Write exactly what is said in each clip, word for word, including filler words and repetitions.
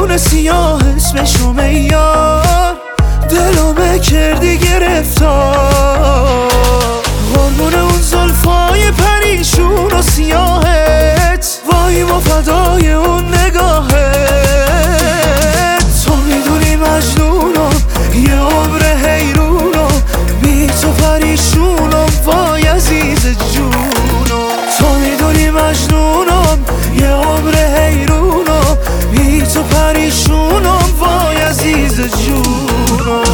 جون سیاه اسمشو میار، دلو کردی گرفتار. قربون اون زلفای پریشون و سیاهت، وای ما فدای اون نگاهت. تو میدونی مجنونم یه عمر حیرونم، بی تو پریشونم وای عزیز جونم. تو میدونی مجنونم یه عمر حیرونم، بی تو پریشونم وای عزیز جونم.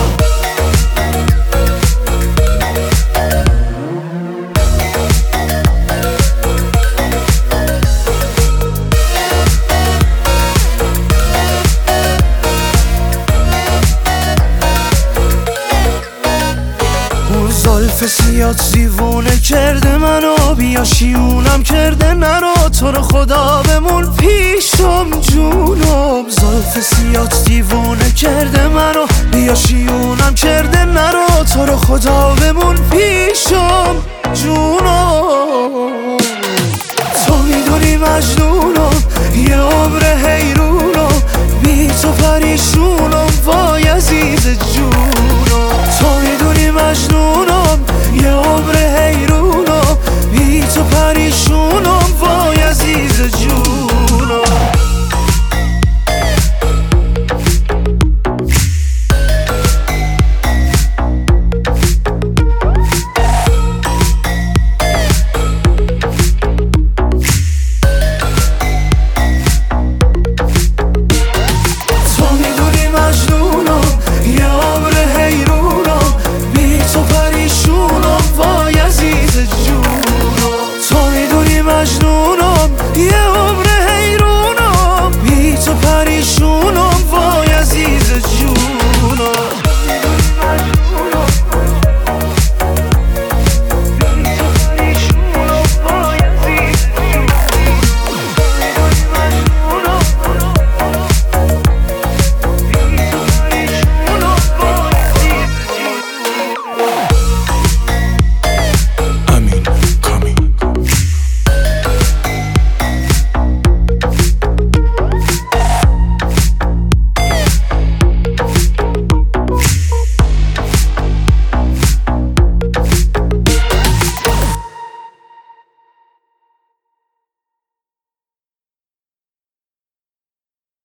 زلف سیات دیوونه کرده منو، بیا شیونم کرده نرو، تو رو خدا بمون پیشم جونم. زلف سیات دیوونه کرده منو، بیا شیونم کرده نرو، تو رو خدا بمون پیشم جونم. تو میدونی مجنونم یه عمر حیرونم، بی تو پریشونم وای عزیز جونم.